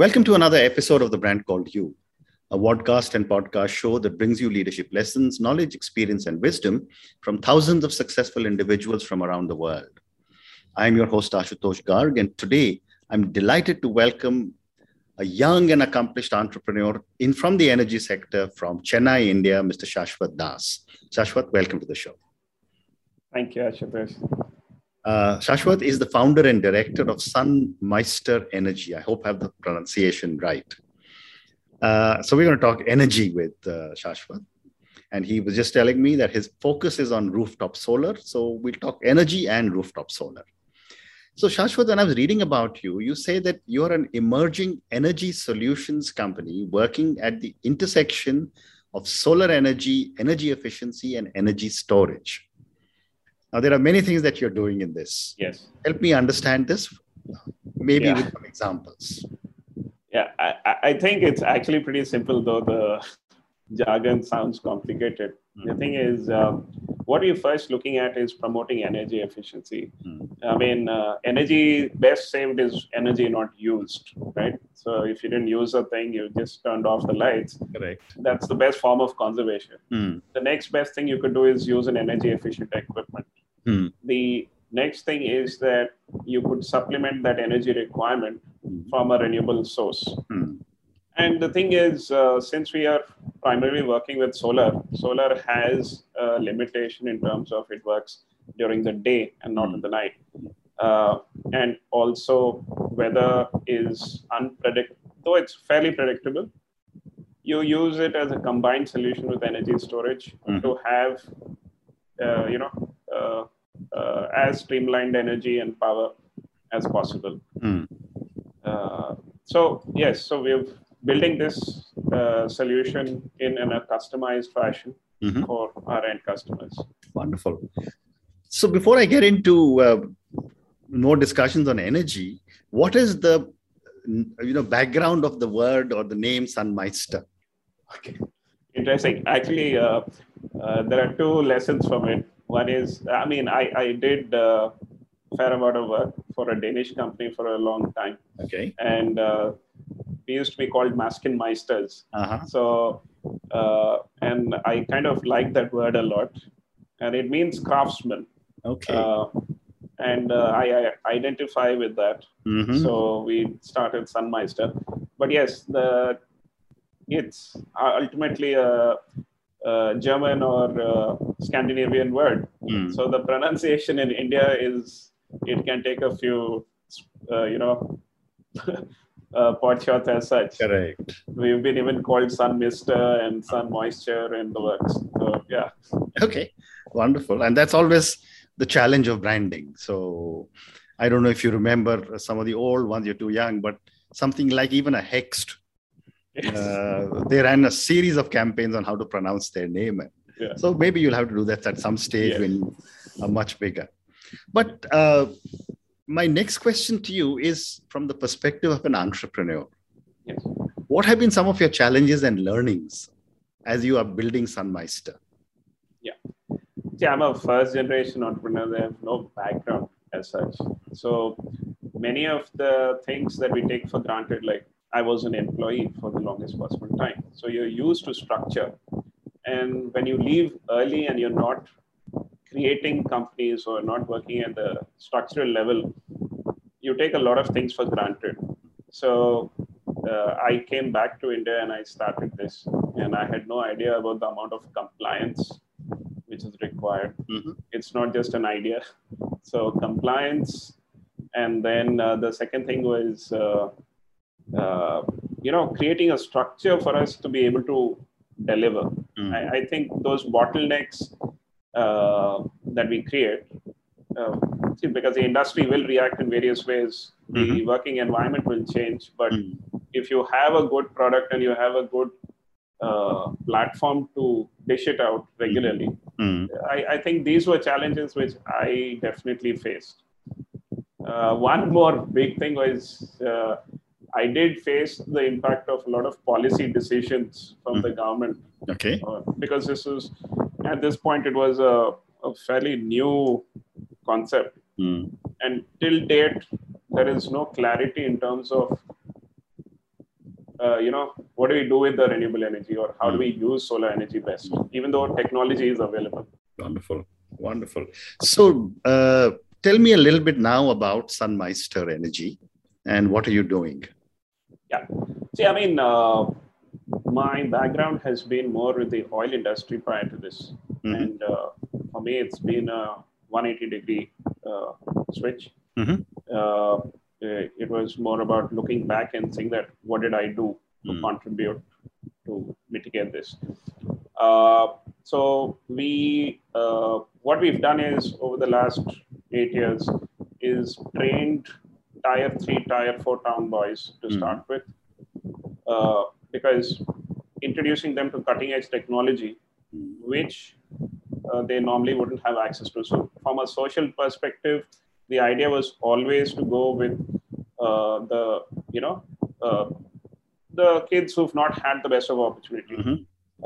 Welcome to another episode of The Brand Called You, a podcast and podcast show that brings you leadership lessons, knowledge, experience, and wisdom from thousands of successful individuals from around the world. I'm your host, Ashutosh Garg, and today I'm delighted to welcome a young and accomplished entrepreneur from the energy sector from Chennai, India, Mr. Shashwat Das. Shashwat, welcome to the show. Thank you, Ashutosh. Shashwat is the founder and director of Sunmeister Energy. I hope I have the pronunciation right. So we're going to talk energy with Shashwat. And he was just telling me that his focus is on rooftop solar. So we'll talk energy and rooftop solar. So Shashwat, when I was reading about you, you say that you're an emerging energy solutions company working at the intersection of solar energy, energy efficiency, and energy storage. Now, there are many things that you're doing in this. Yes. Help me understand this, maybe with some examples. Yeah, I think it's actually pretty simple, though the jargon sounds complicated. The thing is, what you're first looking at is promoting energy efficiency. I mean, energy best saved is energy not used, right? So if you didn't use a thing, you just turned off the lights. Correct. That's the best form of conservation. The next best thing you could do is use an energy efficient equipment. The next thing is that you could supplement that energy requirement from a renewable source. And the thing is, since we are primarily working with solar has a limitation in terms of it works during the day and not in the night. And also weather is unpredictable, though it's fairly predictable. You use it as a combined solution with energy storage to have, as streamlined energy and power as possible. So we're building this solution in a customized fashion for our end customers. Wonderful. So before I get into more discussions on energy, what is the background of the word or the name Sunmeister? Okay, interesting. Actually, there are two lessons from it. One is, I did a fair amount of work for a Danish company for a long time. Okay. And we used to be called Maskenmeisters. So, and I kind of like that word a lot. And it means craftsman. Okay. And I identify with that. So we started Sunmeister. But yes, it's ultimately a German or Scandinavian word. So the pronunciation in India it can take a few, pot shots as such. Correct. We've been even called Sun Mister and Sun Moisture in the works. So yeah. Okay, wonderful. And that's always the challenge of branding. So I don't know if you remember some of the old ones, you're too young, but something like even a Hext. They ran a series of campaigns on how to pronounce their name. Yeah. So maybe you'll have to do that at some stage when you are much bigger. But my next question to you is from the perspective of an entrepreneur. Yes. What have been some of your challenges and learnings as you are building Sunmeister? Yeah. See, I'm a first generation entrepreneur. I have no background as such. So many of the things that we take for granted, like I was an employee for the longest possible time. So you're used to structure. And when you leave early and you're not creating companies or not working at the structural level, you take a lot of things for granted. So I came back to India and I started this. And I had no idea about the amount of compliance which is required. It's not just an idea. So compliance. And then the second thing was, creating a structure for us to be able to deliver. I think those bottlenecks that we create, because the industry will react in various ways, the working environment will change. But if you have a good product and you have a good platform to dish it out regularly, I think these were challenges which I definitely faced. One more big thing was I did face the impact of a lot of policy decisions from the government. Okay. Because at this point, it was a fairly new concept. And till date, there is no clarity in terms of what do we do with the renewable energy, or how do we use solar energy best, even though technology is available. Wonderful. Wonderful. So tell me a little bit now about Sunmeister Energy and what are you doing? Yeah. See, I mean, my background has been more with the oil industry prior to this. And for me, it's been a 180-degree switch. It was more about looking back and saying that, what did I do to contribute to mitigate this? So what we've done is, over the last 8 years, is trained tier 3, tier 4 town boys to start with, because introducing them to cutting edge technology, which they normally wouldn't have access to. So from a social perspective, the idea was always to go with the kids who've not had the best of opportunity.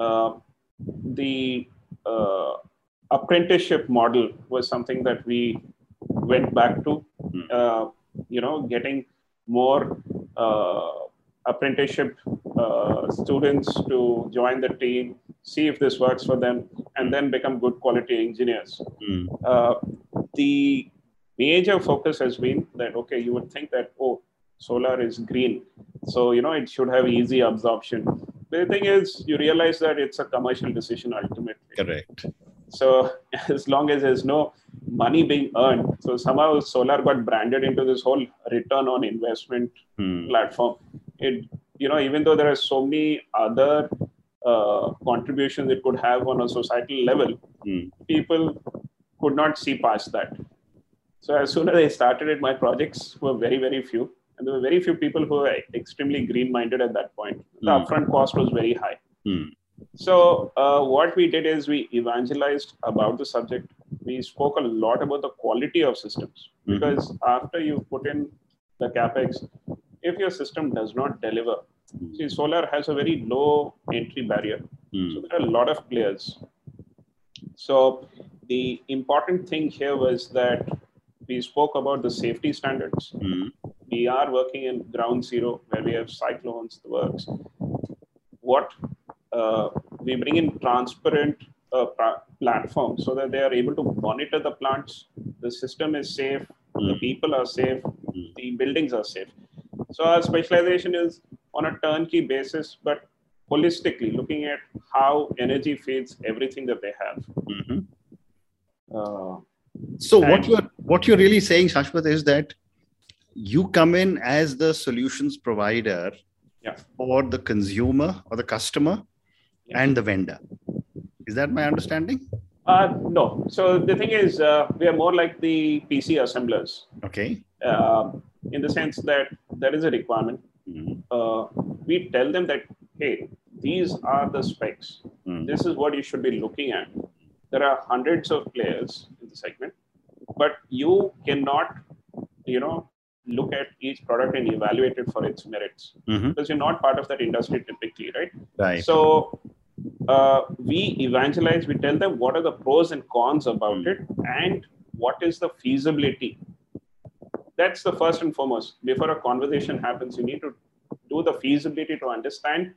The apprenticeship model was something that we went back to, getting more apprenticeship students to join the team, see if this works for them, and then become good quality engineers. The major focus has been that, okay, you would think that, oh, solar is green, so it should have easy absorption. The thing is, you realize that it's a commercial decision ultimately. Correct. So as long as there's no money being earned, so somehow solar got branded into this whole return on investment platform. Even though there are so many other contributions it could have on a societal level, people could not see past that. So as soon as I started it, my projects were very, very few. And there were very few people who were extremely green-minded at that point. The upfront cost was very high. So what we did is we evangelized about the subject. We spoke a lot about the quality of systems, because after you put in the capex, if your system does not deliver, see, solar has a very low entry barrier. So there are a lot of players. So the important thing here was that we spoke about the safety standards. We are working in ground zero, where we have cyclones, the works. We bring in transparent platforms so that they are able to monitor the plants. The system is safe, the people are safe, the buildings are safe. So our specialization is on a turnkey basis, but holistically looking at how energy feeds everything that they have. So what you're really saying, Shashwat, is that you come in as the solutions provider for the consumer or the customer and the vendor. Is that my understanding? No. So the thing is, we are more like the PC assemblers. Okay. In the sense that there is a requirement. We tell them that, hey, these are the specs. This is what you should be looking at. There are hundreds of players in the segment, but you cannot, look at each product and evaluate it for its merits, because you're not part of that industry typically, right? Right. So we evangelize, we tell them what are the pros and cons about it, and what is the feasibility. That's the first and foremost. Before a conversation happens, you need to do the feasibility to understand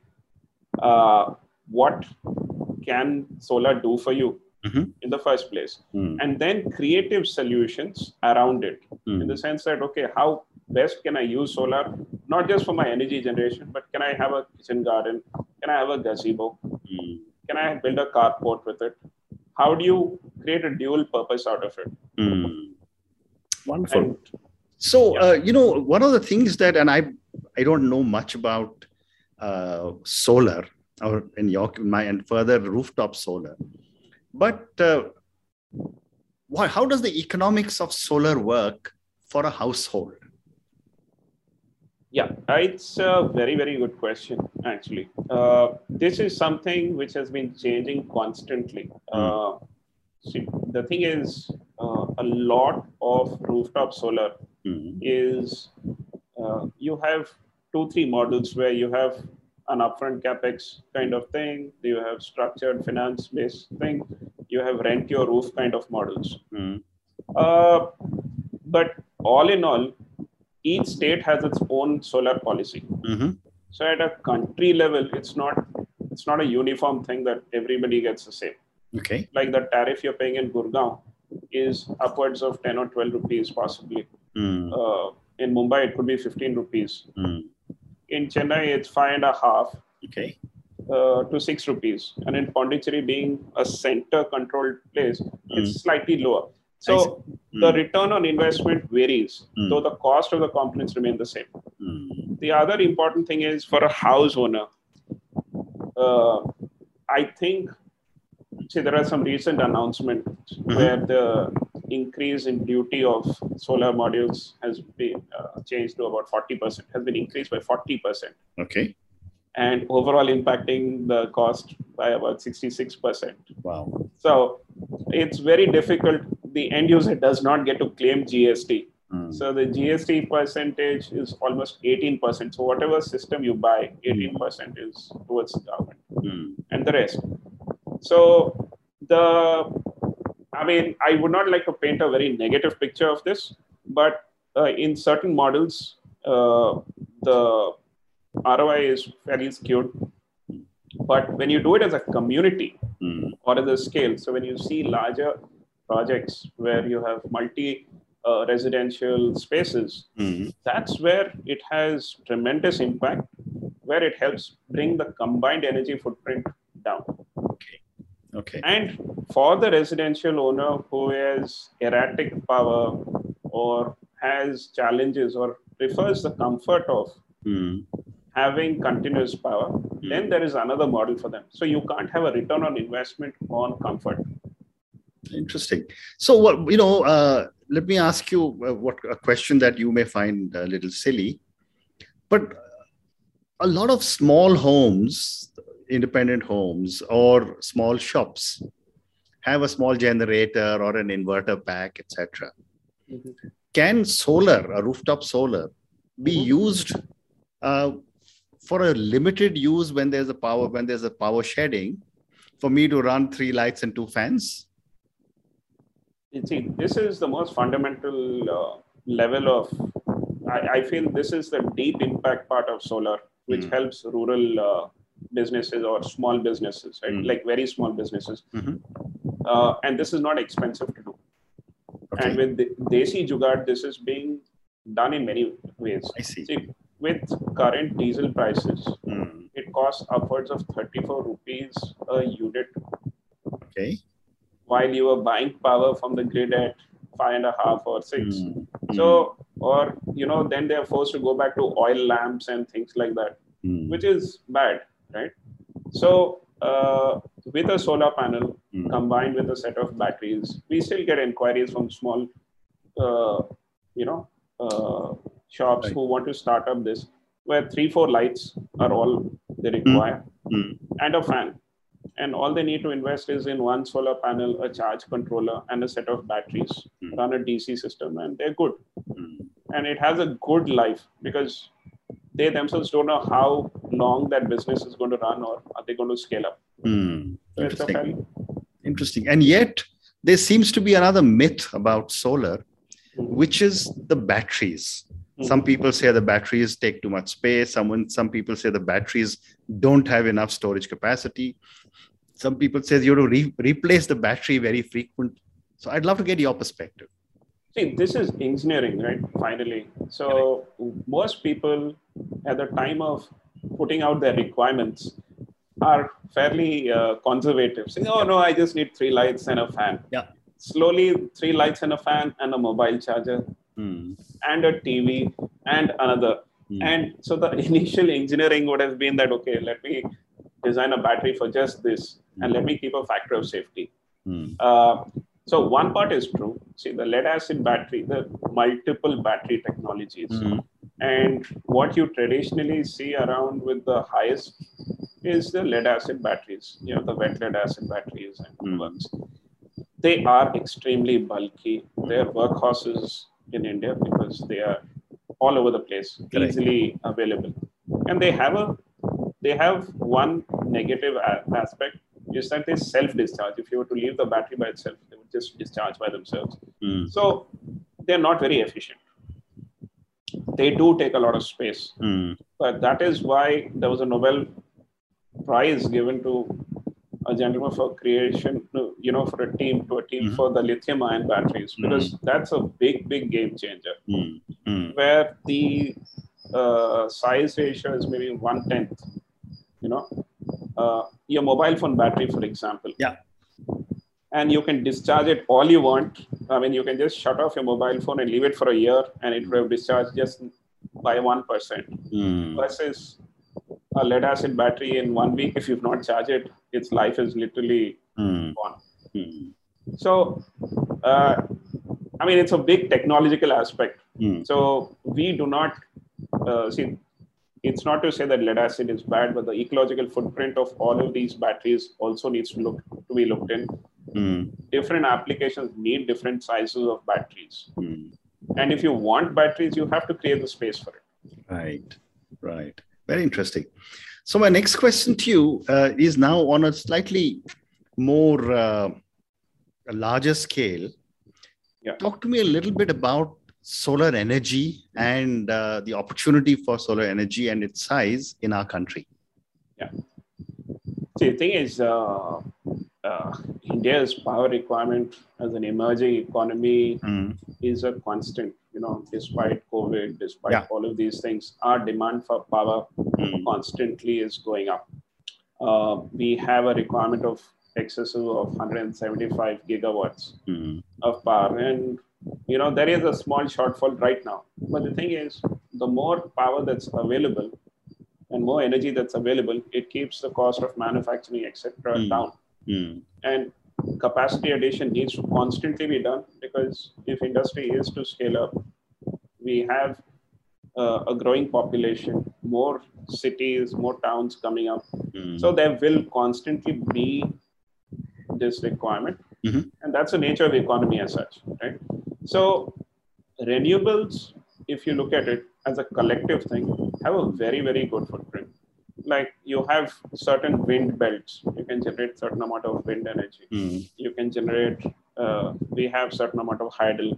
what can solar do for you in the first place, and then creative solutions around it, in the sense that, okay, how best can I use solar, not just for my energy generation, but can I have a kitchen garden? Can I have a gazebo? Can I build a carport with it? How do you create a dual purpose out of it? Wonderful. So, one of the things that, and I don't know much about solar or and further rooftop solar, but how does the economics of solar work for a household? Yeah, it's a very, very good question, actually. This is something which has been changing constantly. See, the thing is, a lot of rooftop solar is, you have 2-3 models where you have an upfront capex kind of thing, you have structured finance-based thing, you have rent your roof kind of models. But all in all, each state has its own solar policy. So at a country level, it's not a uniform thing that everybody gets the same. Okay. Like the tariff you're paying in Gurgaon is upwards of 10 or 12 rupees possibly. In Mumbai, it could be 15 rupees. In Chennai, it's 5.5 Okay. to 6 rupees. And in Pondicherry, being a center-controlled place, it's slightly lower. So the return on investment varies, though the cost of the components remain the same. The other important thing is for a house owner, I think, see, there are some recent announcements where the increase in duty of solar modules has been changed to about 40%, has been increased by 40%. Okay. And overall impacting the cost by about 66%. Wow. So it's very difficult. The end user does not get to claim GST. So the GST percentage is almost 18%. So whatever system you buy, 18% is towards the government and the rest. So I would not like to paint a very negative picture of this, but in certain models, the ROI is fairly skewed. But when you do it as a community or as a scale, so when you see larger projects where you have residential spaces, that's where it has tremendous impact, where it helps bring the combined energy footprint down. Okay. And for the residential owner who has erratic power or has challenges or prefers the comfort of having continuous power, then there is another model for them. So you can't have a return on investment on comfort. Interesting. So, let me ask you a question that you may find a little silly, but a lot of small homes, independent homes or small shops have a small generator or an inverter pack, etc. Can solar, a rooftop solar, be used for a limited use when there's a power shedding, for me to run 3 lights and 2 fans? You see, this is the most fundamental level of, I feel this is the deep impact part of solar, which helps rural businesses or small businesses, right? Like very small businesses. And this is not expensive to do. Okay. And with Desi Jugaad, this is being done in many ways. I see. With current diesel prices, it costs upwards of 34 rupees a unit. Okay. While you are buying power from the grid at 5.5 or 6. So, or, then they're forced to go back to oil lamps and things like that, which is bad, right? So, with a solar panel combined with a set of batteries, we still get inquiries from small, shops who want to start up this, where 3-4 lights are all they require and a fan. And all they need to invest is in one solar panel, a charge controller, and a set of batteries, run a DC system, and they're good. And it has a good life because they themselves don't know how long that business is going to run, or are they going to scale up. Interesting. Interesting. And yet, there seems to be another myth about solar, which is the batteries. Some people say the batteries take too much space. Some people say the batteries don't have enough storage capacity. Some people say you have to replace the battery very frequent. So I'd love to get your perspective. See, this is engineering, right? Finally. So most people at the time of putting out their requirements are fairly conservative. Saying, oh, no, I just need 3 lights and a fan. Yeah. Slowly, 3 lights and a fan and a mobile charger and a TV and another. And so the initial engineering would have been that, okay, let me design a battery for just this and let me keep a factor of safety. So one part is true. See, the lead acid battery, the multiple battery technologies. And what you traditionally see around with the highest is the lead acid batteries, the wet lead acid batteries and ones. They are extremely bulky. They're workhorses in India because they are all over the place, easily available. And they have one negative aspect, is that they self-discharge. If you were to leave the battery by itself, they would just discharge by themselves. So they're not very efficient. They do take a lot of space. But that is why there was a Nobel Prize given to a gentleman for creation, for a team for the lithium-ion batteries, because that's a big game changer. Where the size ratio is maybe 1/10. Your mobile phone battery, for example. Yeah. And you can discharge it all you want. I mean, you can just shut off your mobile phone and leave it for a year, and it will discharge just by 1%. Versus a lead acid battery in 1 week, if you've not charged it, its life is literally gone. So, I mean, it's a big technological aspect. So we do not see. It's not to say that lead acid is bad, but the ecological footprint of all of these batteries also needs to be looked in. Different applications need different sizes of batteries. And if you want batteries, you have to create the space for it. Right. Very interesting. So my next question to you is now on a slightly more a larger scale. Yeah. Talk to me a little bit about solar energy and the opportunity for solar energy and its size in our country. Yeah. See, the thing is, India's power requirement as an emerging economy is a constant. Despite COVID, despite all of these things, our demand for power constantly is going up. We have a requirement of excessive of 175 gigawatts of power, and there is a small shortfall right now. But the thing is, the more power that's available and more energy that's available, it keeps the cost of manufacturing, etc., down. And capacity addition needs to constantly be done, because if industry is to scale up, we have a growing population, more cities, more towns coming up. So there will constantly be this requirement. And that's the nature of the economy as such, right? So renewables, if you look at it as a collective thing, have a very, very good footprint. Like you have certain wind belts, you can generate certain amount of wind energy. You can generate, we have certain amount of hydel.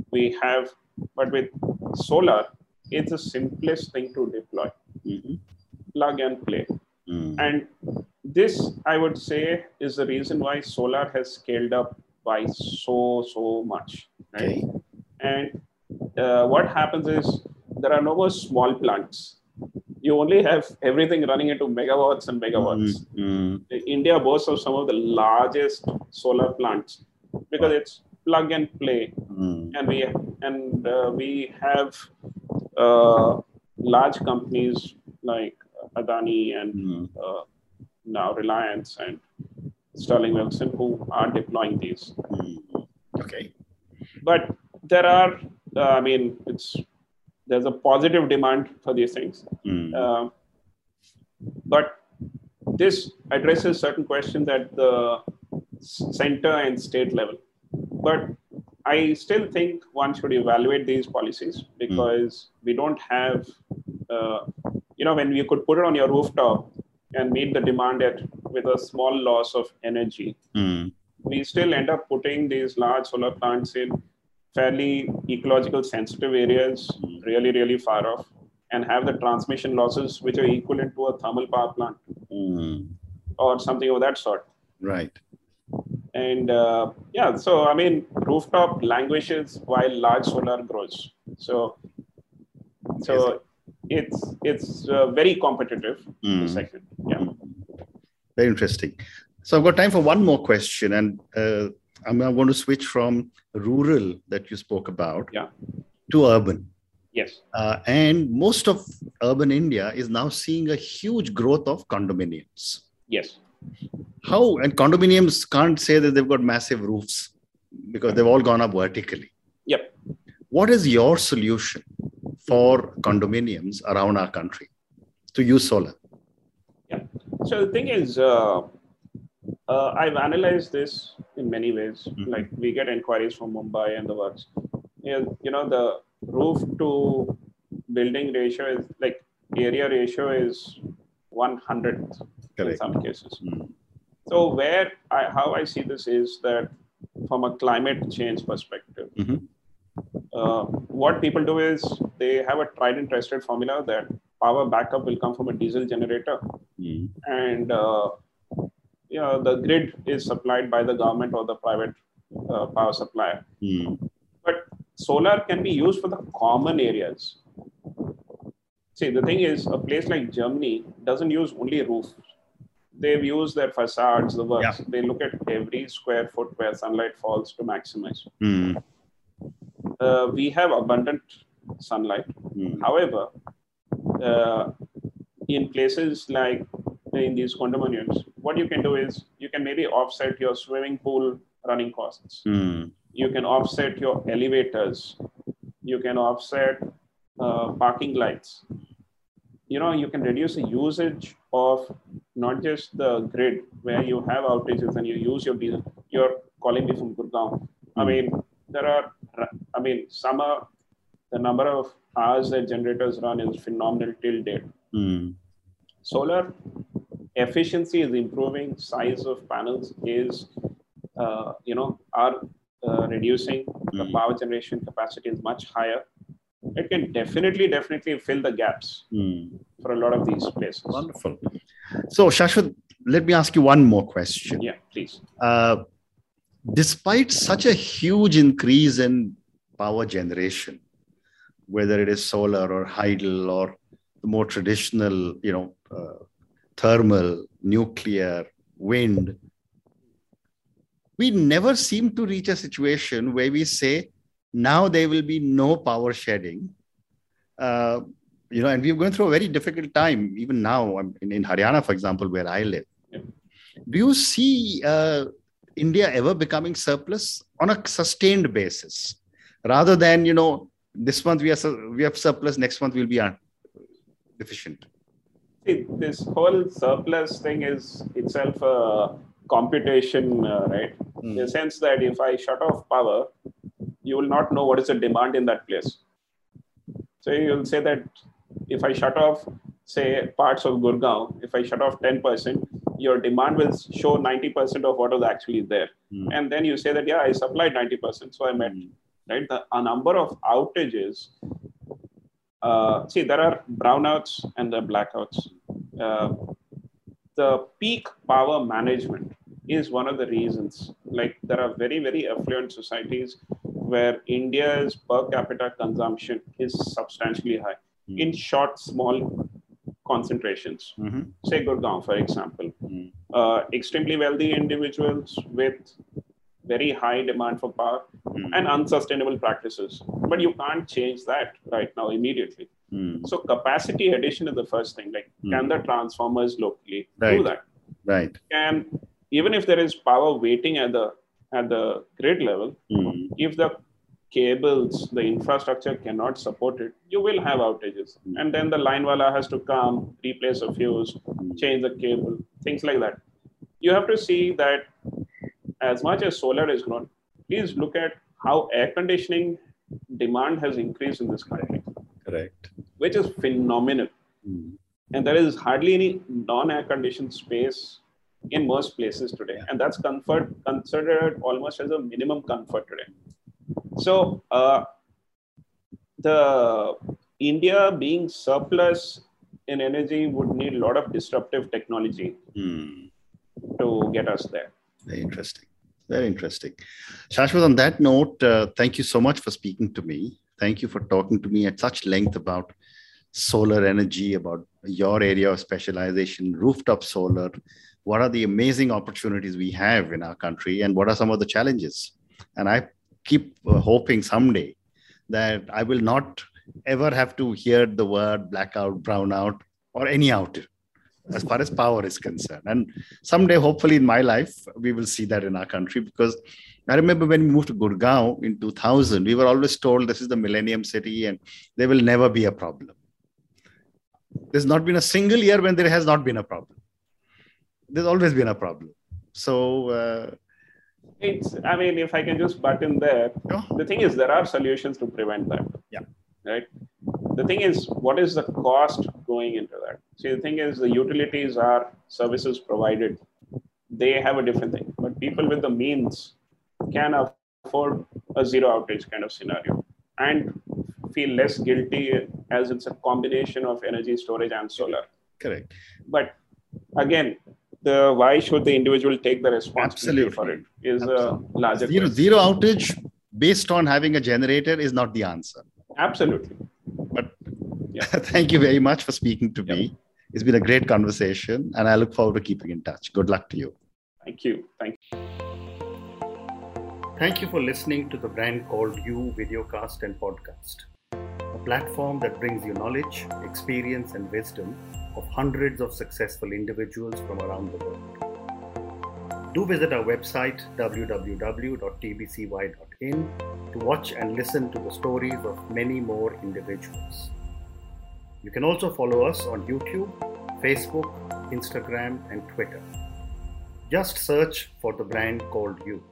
But with solar, it's the simplest thing to deploy. Plug and play. And this, I would say, is the reason why solar has scaled up by so much. Right? Okay. And what happens is there are no more small plants. You only have everything running into megawatts and megawatts. India boasts of some of the largest solar plants because it's plug and play. And we have large companies like Adani and now Reliance and Sterling Wilson who are deploying these. Okay. But there are, there's a positive demand for these things. But this addresses certain questions at the center and state level. But I still think one should evaluate these policies because we don't have, when you could put it on your rooftop and meet the demand with a small loss of energy, we still end up putting these large solar plants in fairly ecological sensitive areas, really, really far off, and have the transmission losses which are equivalent to a thermal power plant or something of that sort. Right. And rooftop languishes while large solar grows. So it's very competitive. The second, Very interesting. So I've got time for one more question, and I'm going to switch from rural that you spoke about to urban. Yes. And most of urban India is now seeing a huge growth of condominiums. Yes. And condominiums can't say that they've got massive roofs because they've all gone up vertically. Yep. What is your solution for condominiums around our country to use solar? Yeah. So the thing is, I've analyzed this in many ways. Like we get inquiries from Mumbai and the works. The roof to building ratio is like area ratio is 1/100th in some cases. So how I see this is that from a climate change perspective, what people do is they have a tried and tested formula that power backup will come from a diesel generator. And the grid is supplied by the government or the private power supplier. But solar can be used for the common areas. See, the thing is, a place like Germany doesn't use only roofs. They've used their facades, the works. Yeah. They look at every square foot where sunlight falls to maximize. We have abundant sunlight. However, in places like in these condominiums, what you can do is you can maybe offset your swimming pool running costs. You can offset your elevators. You can offset parking lights. You can reduce the usage of not just the grid where you have outages and you use your diesel. You're calling me from Gurgaon. I mean, summer, the number of hours that generators run is phenomenal till date. Solar efficiency is improving. Size of panels is, reducing. The power generation capacity is much higher. It can definitely fill the gaps for a lot of these places. Wonderful. So, Shashwat, let me ask you one more question. Yeah, please. Despite such a huge increase in power generation, whether it is solar or hydel or the more traditional, thermal, nuclear, wind, we never seem to reach a situation where we say, now there will be no power shedding. And we're going through a very difficult time, even now in Haryana, for example, where I live. Yeah. Do you see India ever becoming surplus on a sustained basis, rather than, this month we have surplus, next month we'll be deficient? See, this whole surplus thing is itself a computation, right? In the sense that if I shut off power, you will not know what is the demand in that place. So you'll say that if I shut off, say, parts of Gurgaon, if I shut off 10%, your demand will show 90% of what was actually there. And then you say that, I supplied 90%, so I met, right? A number of outages. There are brownouts and the blackouts. The peak power management is one of the reasons. Like, there are very, very affluent societies where India's per capita consumption is substantially high in short, small concentrations. Say Gurgaon, for example. Extremely wealthy individuals with very high demand for power and unsustainable practices. But you can't change that right now immediately. So capacity addition is the first thing. Like, can the transformers locally do that? Right. Even if there is power waiting at the grid level, if the cables, the infrastructure cannot support it, you will have outages. And then the line wala has to come, replace a fuse, change the cable, things like that. You have to see that as much as solar is grown, please look at how air conditioning demand has increased in this country. Correct. Which is phenomenal. And there is hardly any non-air conditioned space in most places today. And that's considered almost as a minimum comfort today. So the India being surplus in energy would need a lot of disruptive technology to get us there. Very interesting. Very interesting. Shashwat, on that note, thank you so much for speaking to me. Thank you for talking to me at such length about solar energy, about your area of specialization, rooftop solar. What are the amazing opportunities we have in our country, and what are some of the challenges? And I keep hoping someday that I will not ever have to hear the word blackout, brownout, or any outage as far as power is concerned. And someday, hopefully in my life, we will see that in our country, because I remember when we moved to Gurgaon in 2000, we were always told this is the Millennium City and there will never be a problem. There's not been a single year when there has not been a problem. There's always been a problem. So, if I can just butt in there, the thing is, there are solutions to prevent that. Yeah. Right. The thing is, what is the cost going into that? See, the thing is, the utilities are services provided. They have a different thing. But people with the means can afford a zero outage kind of scenario. And feel less guilty as it's a combination of energy storage and solar. Correct. But again, why should the individual take the responsibility for it is a larger question. Zero outage based on having a generator is not the answer. Absolutely. But thank you very much for speaking to me. It's been a great conversation, and I look forward to keeping in touch. Good luck to you. Thank you. Thank you. Thank you for listening to the Brand Called You videocast and podcast, a platform that brings you knowledge, experience, and wisdom of hundreds of successful individuals from around the world. Do visit our website www.tbcy.in to watch and listen to the stories of many more individuals. You can also follow us on YouTube, Facebook, Instagram, and Twitter. Just search for the Brand Called You.